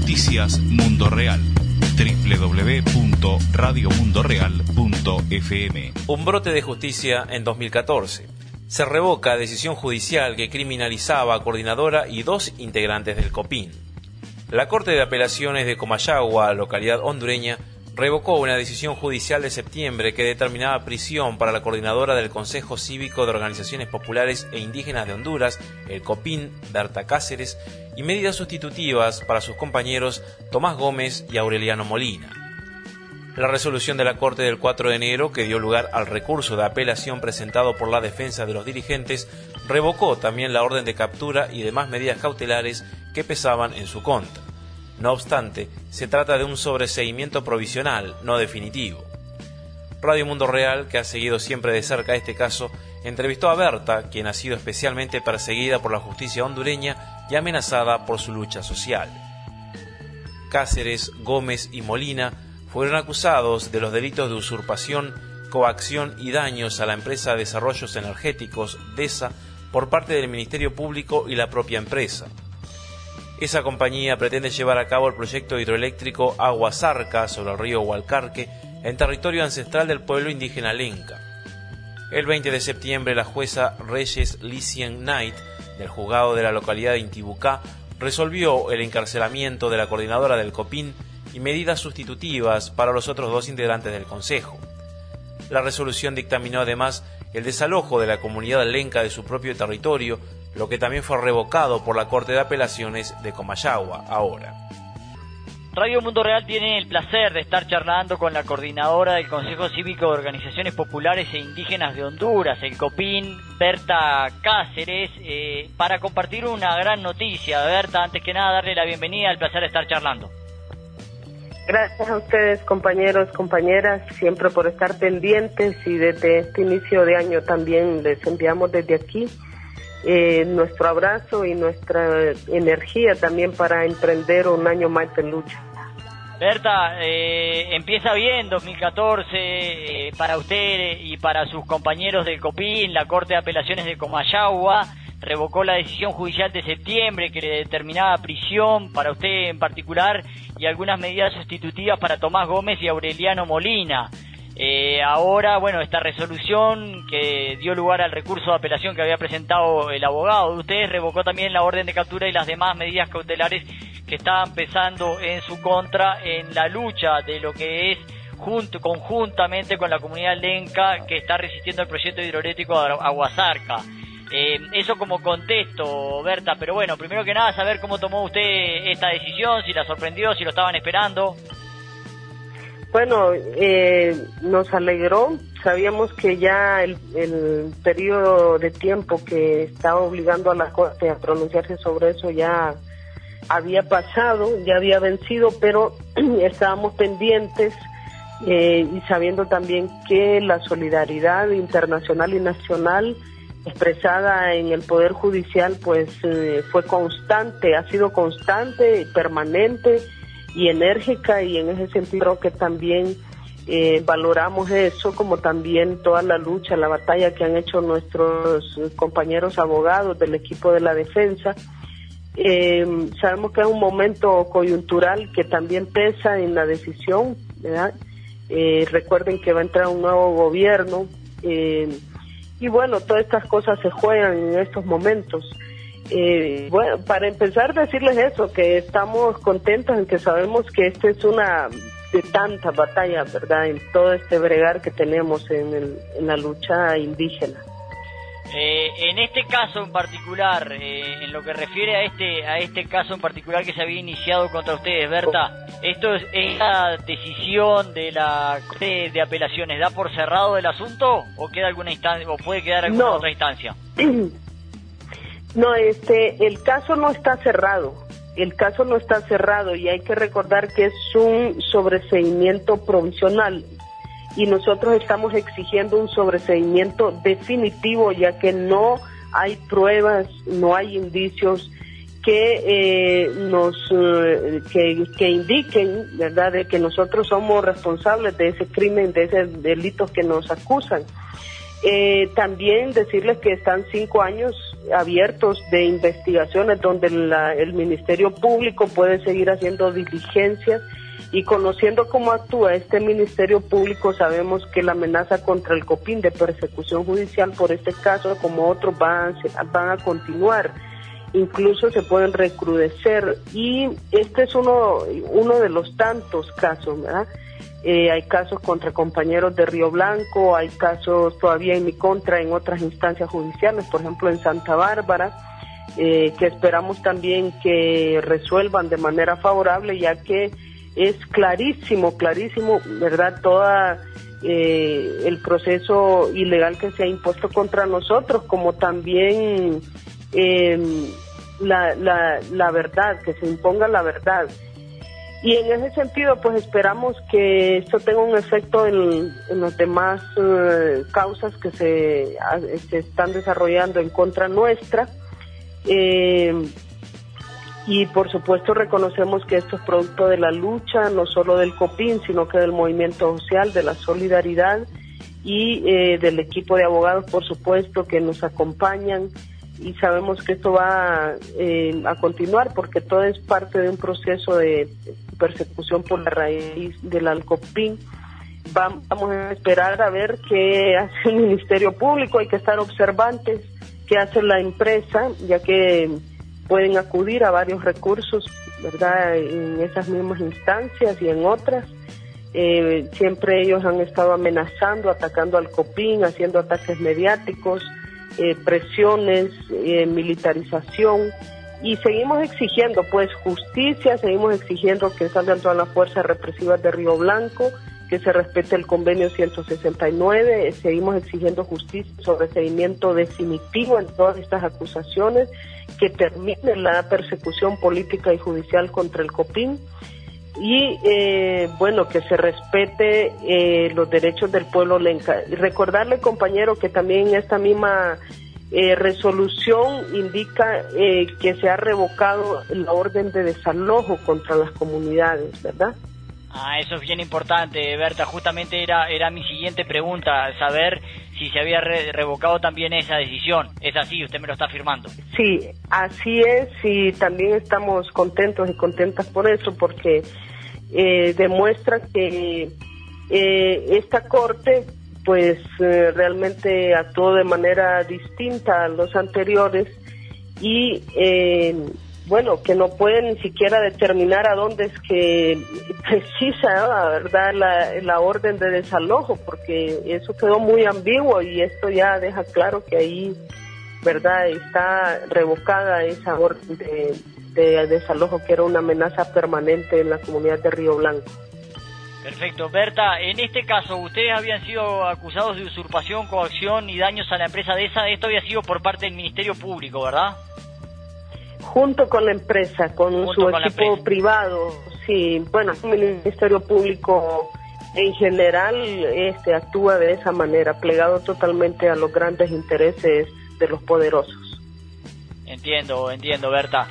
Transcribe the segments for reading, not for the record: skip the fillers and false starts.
Noticias Mundo Real. www.radiomundoreal.fm. Un brote de justicia en 2014. Se revoca decisión judicial que criminalizaba a coordinadora y 2 integrantes del COPIN. La Corte de Apelaciones de Comayagua, localidad hondureña, revocó una decisión judicial de septiembre que determinaba prisión para la coordinadora del Consejo Cívico de Organizaciones Populares e Indígenas de Honduras, el COPIN, Berta Cáceres, y medidas sustitutivas para sus compañeros Tomás Gómez y Aureliano Molina. La resolución de la Corte del 4 de enero, que dio lugar al recurso de apelación presentado por la defensa de los dirigentes, revocó también la orden de captura y demás medidas cautelares que pesaban en su contra. No obstante, se trata de un sobreseimiento provisional, no definitivo. Radio Mundo Real, que ha seguido siempre de cerca este caso, entrevistó a Berta, quien ha sido especialmente perseguida por la justicia hondureña y amenazada por su lucha social. Cáceres, Gómez y Molina fueron acusados de los delitos de usurpación, coacción y daños a la empresa de Desarrollos Energéticos, DESA, por parte del Ministerio Público y la propia empresa. Esa compañía pretende llevar a cabo el proyecto hidroeléctrico Agua Zarca sobre el río Hualcarque, en territorio ancestral del pueblo indígena Lenca. El 20 de septiembre, la jueza Reyes Licien Knight, del juzgado de la localidad de Intibucá, resolvió el encarcelamiento de la coordinadora del COPIN y medidas sustitutivas para los otros 2 integrantes del Consejo. La resolución dictaminó además el desalojo de la comunidad lenca de su propio territorio, lo que también fue revocado por la Corte de Apelaciones de Comayagua ahora. Radio Mundo Real tiene el placer de estar charlando con la coordinadora del Consejo Cívico de Organizaciones Populares e Indígenas de Honduras, el COPIN, Berta Cáceres, para compartir una gran noticia. Berta, antes que nada, darle la bienvenida, el placer de estar charlando. Gracias a ustedes, compañeros, compañeras, siempre por estar pendientes, y desde este inicio de año también les enviamos desde aquí nuestro abrazo y nuestra energía también para emprender un año más de lucha. Berta, empieza bien 2014 para usted y para sus compañeros del COPIN. La Corte de Apelaciones de Comayagua revocó la decisión judicial de septiembre que le determinaba prisión para usted en particular y algunas medidas sustitutivas para Tomás Gómez y Aureliano Molina. Ahora, bueno, esta resolución que dio lugar al recurso de apelación que había presentado el abogado de ustedes revocó también la orden de captura y las demás medidas cautelares que estaban pesando en su contra en la lucha de lo que es conjuntamente con la comunidad lenca que está resistiendo el proyecto hidroeléctrico Agua Zarca. Eso como contexto, Berta, pero bueno, primero que nada saber cómo tomó usted esta decisión, si la sorprendió, si lo estaban esperando. Bueno, nos alegró. Sabíamos que ya el periodo de tiempo que estaba obligando a la Corte a pronunciarse sobre eso ya había pasado, ya había vencido, pero estábamos pendientes y sabiendo también que la solidaridad internacional y nacional expresada en el Poder Judicial pues fue constante, ha sido constante, permanente y enérgica, y en ese sentido creo que también valoramos eso, como también toda la lucha, la batalla que han hecho nuestros compañeros abogados del equipo de la defensa. Sabemos que es un momento coyuntural que también pesa en la decisión, ¿verdad? Recuerden que va a entrar un nuevo gobierno y bueno, todas estas cosas se juegan en estos momentos. Bueno, para empezar decirles eso, que estamos contentos en que sabemos que esta es una de tantas batallas, ¿verdad?, en todo este bregar que tenemos en la lucha indígena. En este caso en particular, en lo que refiere a este caso en particular que se había iniciado contra ustedes, Berta, ¿esto es la decisión de la Corte de Apelaciones? ¿Da por cerrado el asunto o queda alguna instancia o puede quedar alguna otra instancia? No, el caso no está cerrado. El caso no está cerrado y hay que recordar que es un sobreseimiento provisional y nosotros estamos exigiendo un sobreseimiento definitivo, ya que no hay pruebas, no hay indicios que que indiquen, ¿verdad?, de que nosotros somos responsables de ese crimen, de ese delito que nos acusan. También decirles que están 5 años abiertos de investigaciones donde el Ministerio Público puede seguir haciendo diligencias, y conociendo cómo actúa este Ministerio Público sabemos que la amenaza contra el COPIN de persecución judicial por este caso como otros van a continuar, incluso se pueden recrudecer, y este es uno de los tantos casos, ¿verdad? Hay casos contra compañeros de Río Blanco, hay casos todavía en mi contra en otras instancias judiciales, por ejemplo en Santa Bárbara, que esperamos también que resuelvan de manera favorable, ya que es clarísimo, ¿verdad? Toda el proceso ilegal que se ha impuesto contra nosotros, como también la verdad, que se imponga la verdad. Y en ese sentido, pues esperamos que esto tenga un efecto en las demás causas que se están desarrollando en contra nuestra. Y por supuesto reconocemos que esto es producto de la lucha, no solo del COPIN, sino que del movimiento social, de la solidaridad y del equipo de abogados, por supuesto, que nos acompañan, y sabemos que esto va a continuar porque todo es parte de un proceso de persecución por la raíz del COPIN. Vamos a esperar a ver qué hace el Ministerio Público, hay que estar observantes, qué hace la empresa, ya que pueden acudir a varios recursos, ¿verdad?, en esas mismas instancias y en otras. Siempre ellos han estado amenazando, atacando al COPIN, haciendo ataques mediáticos, presiones, militarización, y seguimos exigiendo pues justicia, seguimos exigiendo que salgan todas las fuerzas represivas de Río Blanco, que se respete el convenio 169, seguimos exigiendo justicia sobre seguimiento definitivo en todas estas acusaciones, que termine la persecución política y judicial contra el COPIN, y que se respete los derechos del pueblo lenca. Y recordarle, compañero, que también esta misma resolución indica que se ha revocado la orden de desalojo contra las comunidades, ¿verdad? Eso es bien importante, Berta. Justamente era mi siguiente pregunta, saber si se había revocado también esa decisión. Es así, usted me lo está afirmando. Sí, así es, y también estamos contentos y contentas por eso, porque demuestra que esta corte pues realmente actuó de manera distinta a los anteriores, y que no puede ni siquiera determinar a dónde es que precisa, la verdad, la orden de desalojo, porque eso quedó muy ambiguo, y esto ya deja claro que ahí, verdad, está revocada esa orden de desalojo, que era una amenaza permanente en la comunidad de Río Blanco. Perfecto. Berta, en este caso, ustedes habían sido acusados de usurpación, coacción y daños a la empresa DESA. Esto había sido por parte del Ministerio Público, ¿verdad? Junto con la empresa, con su equipo privado, sí. Bueno, el Ministerio Público en general actúa de esa manera, plegado totalmente a los grandes intereses de los poderosos. Entiendo, Berta.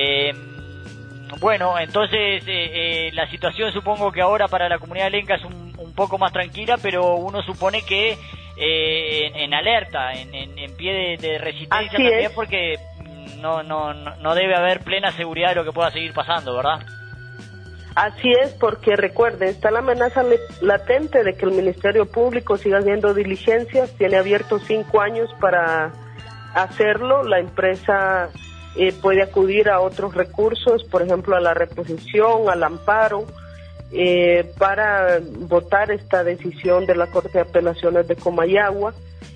Entonces la situación, supongo que ahora para la comunidad lenca es un poco más tranquila, pero uno supone que en alerta, en pie de resistencia. Así también es. Porque no debe haber plena seguridad de lo que pueda seguir pasando, ¿verdad? Así es, porque recuerde, está la amenaza latente de que el Ministerio Público siga haciendo diligencias. Tiene abiertos 5 años para hacerlo. La empresa puede acudir a otros recursos, por ejemplo a la reposición, al amparo, para votar esta decisión de la Corte de Apelaciones de Comayagua.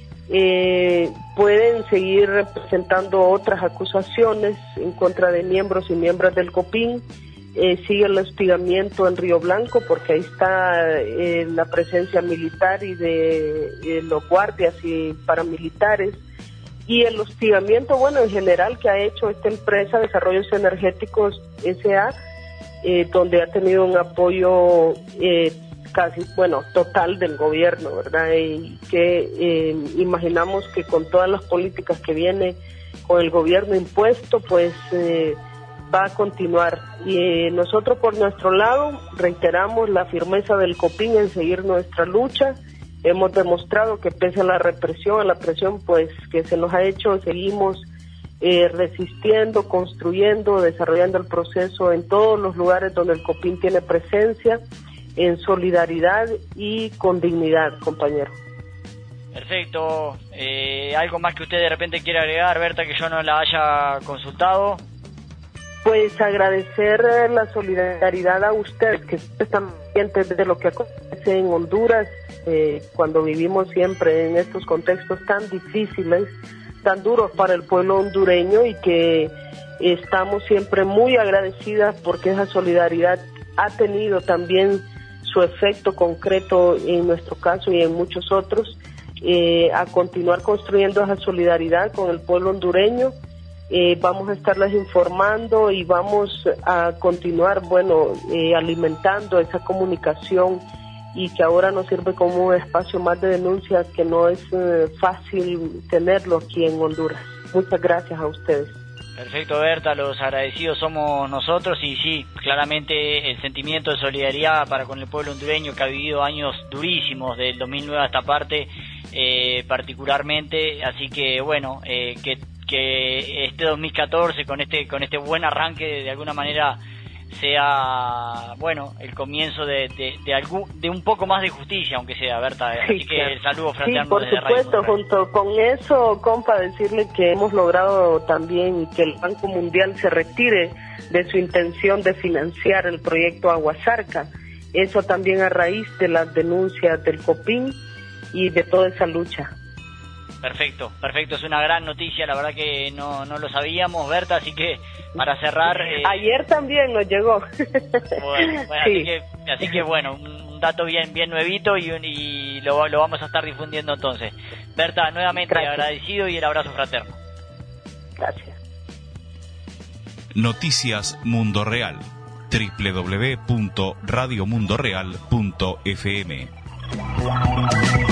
Pueden seguir presentando otras acusaciones en contra de miembros y miembros del COPIN. Sigue el hostigamiento en Río Blanco, porque ahí está la presencia militar y de los guardias y paramilitares, y el hostigamiento, en general, que ha hecho esta empresa Desarrollos Energéticos S.A., donde ha tenido un apoyo total del gobierno, ¿verdad? Y que imaginamos que con todas las políticas que viene con el gobierno impuesto, pues va a continuar. Y nosotros, por nuestro lado, reiteramos la firmeza del COPIN en seguir nuestra lucha. Hemos demostrado que pese a la represión, a la presión pues que se nos ha hecho, seguimos resistiendo, construyendo, desarrollando el proceso en todos los lugares donde el COPIN tiene presencia, en solidaridad y con dignidad, compañero. Perfecto. ¿Algo más que usted de repente quiera agregar, Berta, que yo no la haya consultado? Pues agradecer la solidaridad a ustedes, que están pendientes de lo que acontece en Honduras, cuando vivimos siempre en estos contextos tan difíciles, tan duros para el pueblo hondureño, y que estamos siempre muy agradecidas porque esa solidaridad ha tenido también su efecto concreto en nuestro caso y en muchos otros, a continuar construyendo esa solidaridad con el pueblo hondureño. Vamos a estarles informando y vamos a continuar, alimentando esa comunicación, y que ahora nos sirve como un espacio más de denuncia, que no es fácil tenerlo aquí en Honduras. Muchas gracias a ustedes. Perfecto, Berta, los agradecidos somos nosotros, y sí, claramente el sentimiento de solidaridad para con el pueblo hondureño, que ha vivido años durísimos del 2009 a esta parte, particularmente, así que bueno, que este 2014 con este buen arranque de alguna manera sea el comienzo de un poco más de justicia, aunque sea, Berta. Así sí, que claro. El saludo fraterno. Sí, por supuesto, junto con eso, compa, decirle que hemos logrado también que el Banco Mundial se retire de su intención de financiar el proyecto Aguasarca. Eso también a raíz de las denuncias del COPIN y de toda esa lucha. Perfecto, es una gran noticia, la verdad que no lo sabíamos, Berta, así que para cerrar... Ayer también nos llegó. Bueno, sí. así que un dato bien nuevito, y lo vamos a estar difundiendo entonces. Berta, nuevamente gracias. Agradecido, y el abrazo fraterno. Gracias. Noticias Mundo Real, www.radiomundoreal.fm.